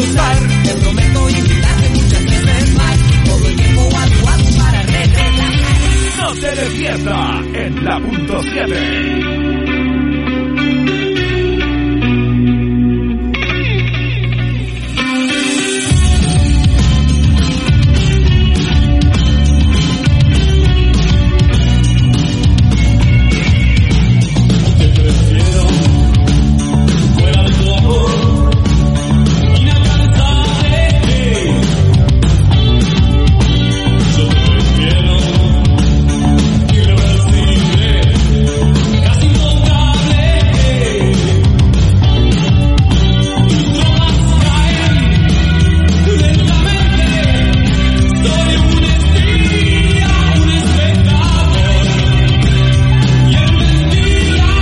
gozar. Te prometo invitarte muchas veces más. Todo el tiempo para relajar. No se despierta en la .7.